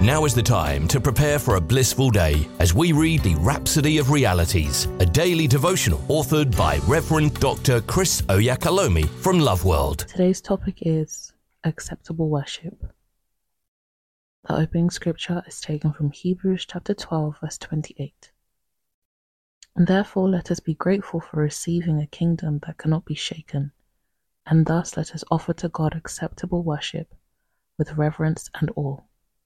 Now is the time to prepare for a blissful day as we read the Rhapsody of Realities, a daily devotional authored by Reverend Dr. Chris Oyakalomi from Love World. Today's topic is acceptable worship. The opening scripture is taken from Hebrews chapter 12, verse 28. And therefore let us be grateful for receiving a kingdom that cannot be shaken, and thus let us offer to God acceptable worship with reverence and awe.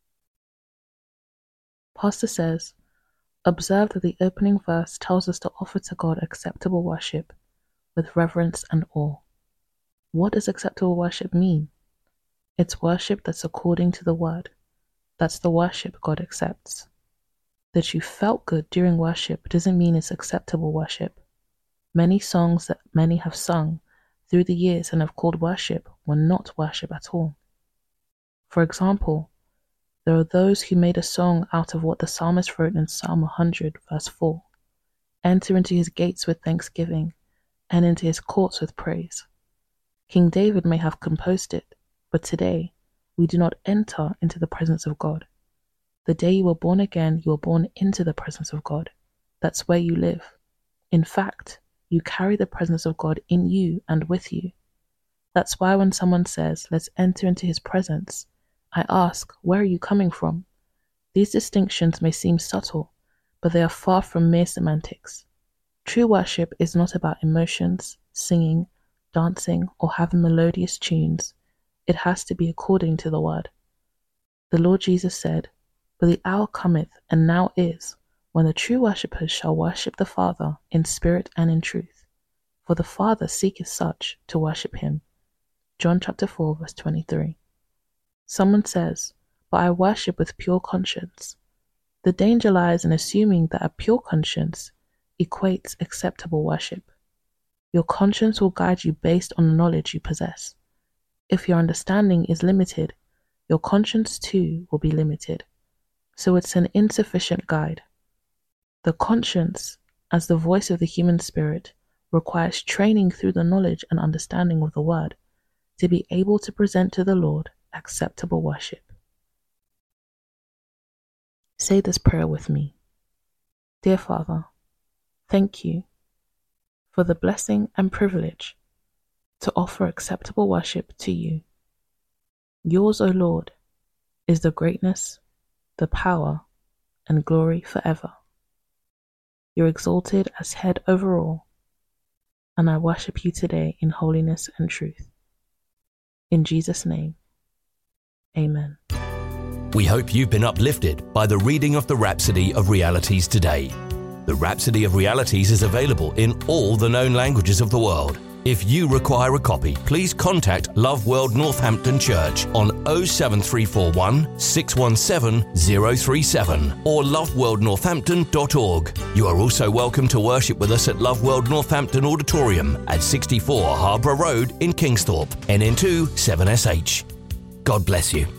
Pastor says, observe that the opening verse tells us to offer to God acceptable worship with reverence and awe. What does acceptable worship mean? It's worship that's according to the word. That's the worship God accepts. That you felt good during worship doesn't mean it's acceptable worship. Many songs that many have sung through the years and have called worship were not worship at all. For example, there are those who made a song out of what the psalmist wrote in Psalm 100, verse 4. Enter into his gates with thanksgiving, and into his courts with praise. King David may have composed it, but today we do not enter into the presence of God. The day you were born again, you were born into the presence of God. That's where you live. In fact, you carry the presence of God in you and with you. That's why when someone says, let's enter into his presence, I ask, where are you coming from? These distinctions may seem subtle, but they are far from mere semantics. True worship is not about emotions, singing, dancing, or having melodious tunes. It has to be according to the word. The Lord Jesus said, but the hour cometh, and now is, when the true worshippers shall worship the Father in spirit and in truth. For the Father seeketh such to worship him. John chapter 4, verse 23. Someone says, but I worship with pure conscience. The danger lies in assuming that a pure conscience equates acceptable worship. Your conscience will guide you based on the knowledge you possess. If your understanding is limited, your conscience too will be limited. So it's an insufficient guide. The conscience, as the voice of the human spirit, requires training through the knowledge and understanding of the word to be able to present to the Lord acceptable worship. Say this prayer with me. Dear Father, thank you for the blessing and privilege to offer acceptable worship to you. Yours, O Lord, is the greatness, the power, and glory forever. You're exalted as head over all, and I worship you today in holiness and truth. In Jesus' name, amen. We hope you've been uplifted by the reading of the Rhapsody of Realities today. The Rhapsody of Realities is available in all the known languages of the world. If you require a copy, please contact Love World Northampton Church on 07341 617 037 or loveworldnorthampton.org. You are also welcome to worship with us at Love World Northampton Auditorium at 64 Harborough Road in Kingsthorpe, NN2 7SH. God bless you.